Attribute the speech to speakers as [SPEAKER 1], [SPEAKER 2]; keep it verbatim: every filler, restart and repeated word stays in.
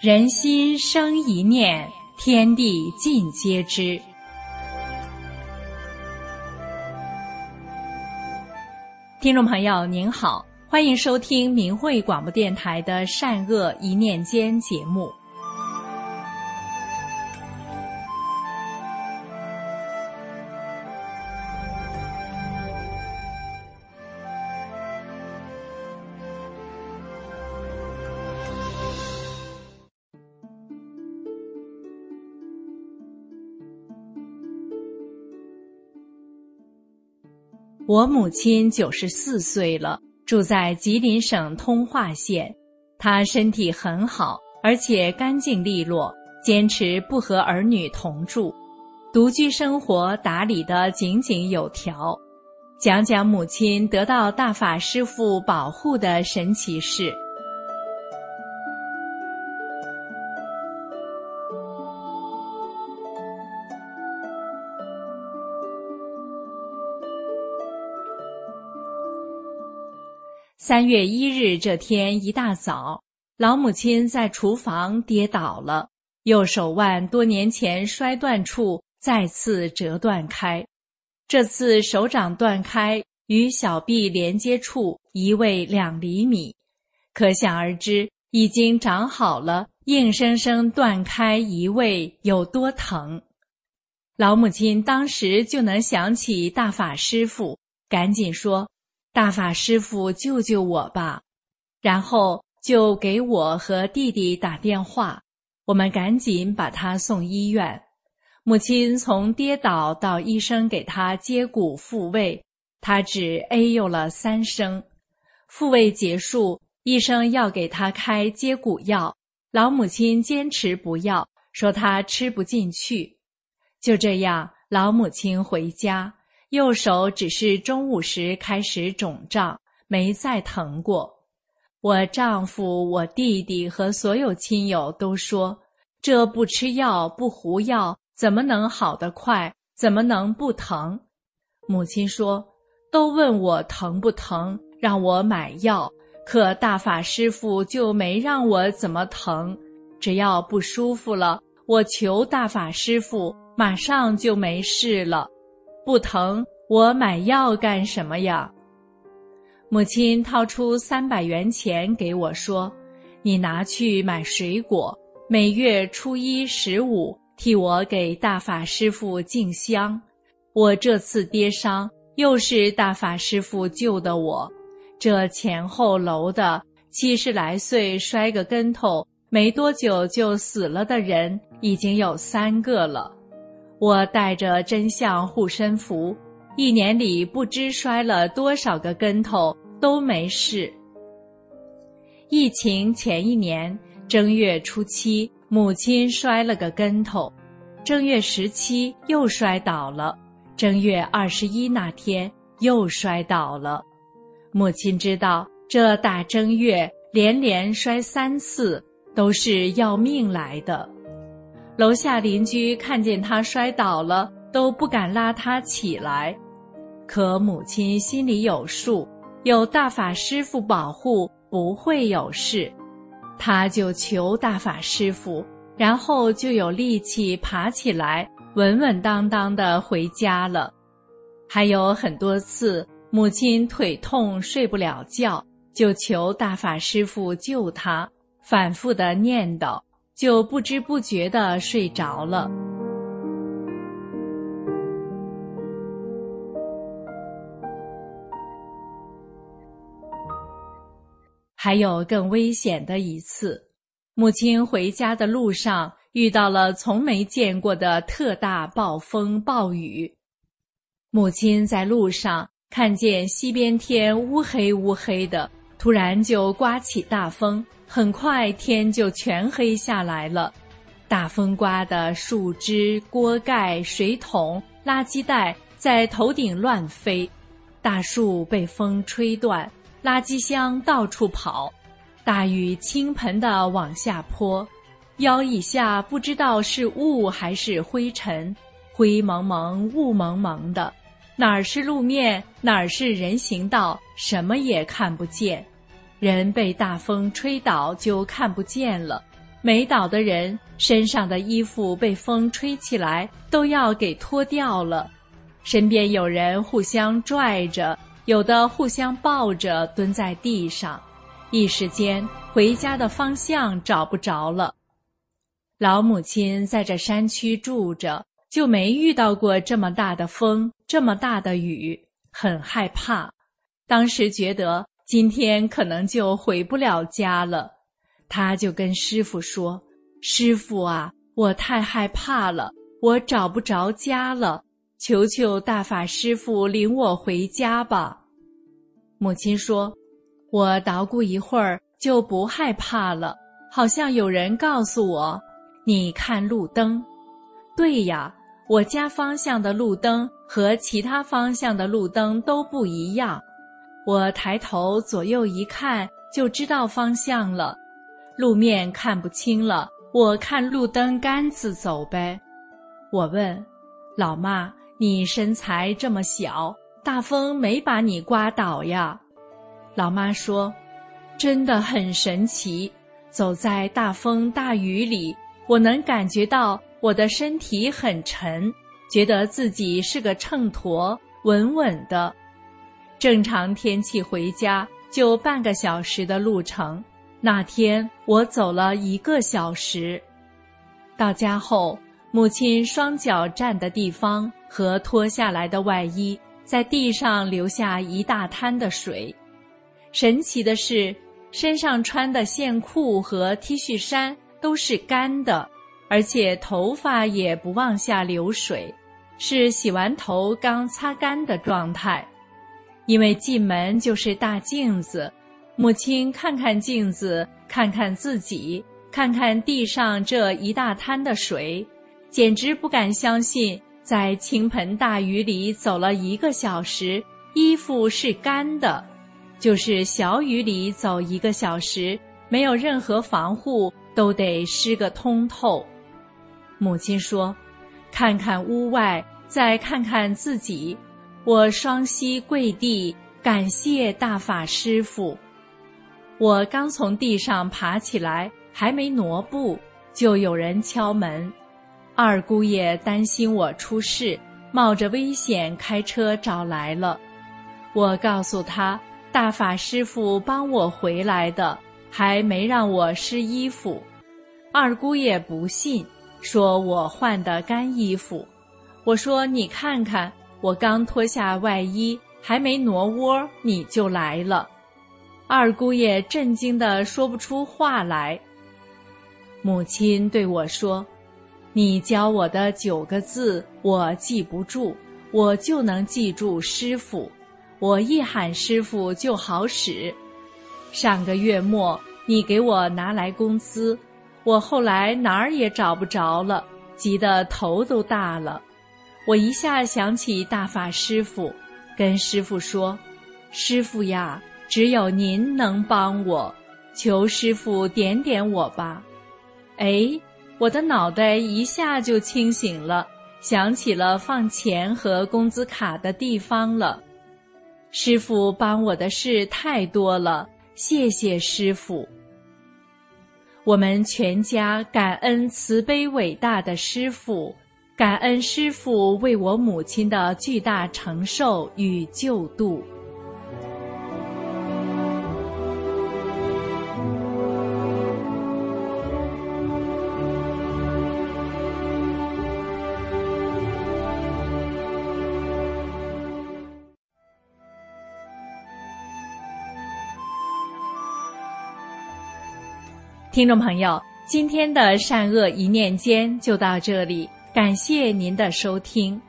[SPEAKER 1] 人心生一念，天地尽皆知。听众朋友您好，欢迎收听明慧广播电台的善恶一念间节目。我母亲九十四岁了，住在吉林省通化县。她身体很好，而且干净利落，坚持不和儿女同住，独居生活打理得井井有条。讲讲母亲得到大法师父保护的神奇事。三月一日这天一大早，老母亲在厨房跌倒了，右手腕多年前摔断处再次折断开，这次手掌断开，与小臂连接处移位两厘米，可想而知已经长好了，硬生生断开移位有多疼。老母亲当时就能想起大法师父，赶紧说：大法师父救救我吧！然后就给我和弟弟打电话，我们赶紧把他送医院。母亲从跌倒到医生给他接骨复位，他只哎呦了三声。复位结束，医生要给他开接骨药，老母亲坚持不要，说他吃不进去。就这样，老母亲回家。右手只是中午时开始肿胀，没再疼过。我丈夫、我弟弟和所有亲友都说，这不吃药不服药怎么能好得快，怎么能不疼？母亲说，都问我疼不疼，让我买药，可大法师父就没让我怎么疼，只要不舒服了，我求大法师父，马上就没事了。不疼，我买药干什么呀？母亲掏出三百元钱给我说，你拿去买水果，每月初一十五替我给大法师父敬香。我这次跌伤，又是大法师父救的我，这前后楼的七十来岁摔个跟头，没多久就死了的人已经有三个了。我带着真相护身符，一年里不知摔了多少个跟头，都没事。疫情前一年正月初七，母亲摔了个跟头，正月十七又摔倒了，正月二十一那天又摔倒了。母亲知道这大正月连连摔三次，都是要命来的。楼下邻居看见他摔倒了，都不敢拉他起来。可母亲心里有数，有大法师父保护，不会有事。他就求大法师父，然后就有力气爬起来，稳稳当当地回家了。还有很多次，母亲腿痛睡不了觉，就求大法师父救他，反复地念叨，就不知不觉地睡着了。还有更危险的一次，母亲回家的路上遇到了从没见过的特大暴风暴雨。母亲在路上看见西边天乌黑乌黑的，突然就刮起大风，很快天就全黑下来了。大风刮的树枝、锅盖、水桶、垃圾袋在头顶乱飞，大树被风吹断，垃圾箱到处跑，大雨倾盆地往下泼，腰以下不知道是雾还是灰尘，灰蒙蒙雾蒙蒙的，哪儿是路面，哪儿是人行道，什么也看不见。人被大风吹倒就看不见了， 没倒的人身上的衣服被风吹起来都要给脱掉了，身边有人互相拽着，有的互相抱着蹲在地上，一时间回家的方向找不着了。老母亲在这山区住着，就没遇到过这么大的风，这么大的雨，很害怕。当时觉得今天可能就回不了家了，他就跟师父说：师父啊，我太害怕了，我找不着家了，求求大法师父领我回家吧。母亲说：我捣鼓一会儿就不害怕了，好像有人告诉我，你看路灯。对呀，我家方向的路灯和其他方向的路灯都不一样，我抬头左右一看就知道方向了，路面看不清了，我看路灯杆子走呗。我问老妈，你身材这么小，大风没把你刮倒呀？老妈说，真的很神奇，走在大风大雨里，我能感觉到我的身体很沉，觉得自己是个秤砣，稳稳的。正常天气回家就半个小时的路程，那天我走了一个小时。到家后，母亲双脚站的地方和脱下来的外衣在地上留下一大滩的水。神奇的是，身上穿的线裤和 T 恤衫都是干的，而且头发也不往下流水，是洗完头刚擦干的状态。因为进门就是大镜子，母亲看看镜子，看看自己，看看地上这一大滩的水，简直不敢相信，在倾盆大雨里走了一个小时，衣服是干的。就是小雨里走一个小时，没有任何防护，都得湿个通透。母亲说，看看屋外，再看看自己，我双膝跪地，感谢大法师父。我刚从地上爬起来，还没挪步，就有人敲门。二姑爷担心我出事，冒着危险开车找来了。我告诉他，大法师父帮我回来的，还没让我湿衣服。二姑爷不信，说我换的干衣服。我说，你看看，我刚脱下外衣，还没挪窝，你就来了。二姑爷震惊地说不出话来。母亲对我说，你教我的九个字我记不住，我就能记住师父，我一喊师父就好使。上个月末你给我拿来工资，我后来哪儿也找不着了，急得头都大了。我一下想起大法师父，跟师父说，师父呀，只有您能帮我，求师父点点我吧。哎，我的脑袋一下就清醒了，想起了放钱和工资卡的地方了。师父帮我的事太多了，谢谢师父。我们全家感恩慈悲伟大的师父，感恩师父为我母亲的巨大承受与救度。听众朋友，今天的善恶一念间就到这里，感谢您的收听。